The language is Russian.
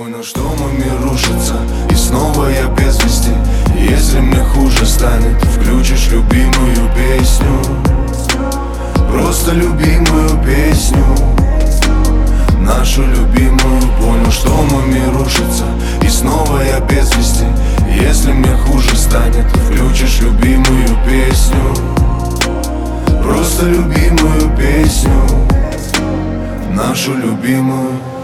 Понял, что мой мир рушится, и снова я без вести. Если мне хуже станет, ты включишь любимую песню. Просто любимую песню, нашу любимую. Понял, что мой мир рушится, и снова я без вести. Если мне хуже станет, ты включишь любимую песню. Просто любимую песню, нашу любимую.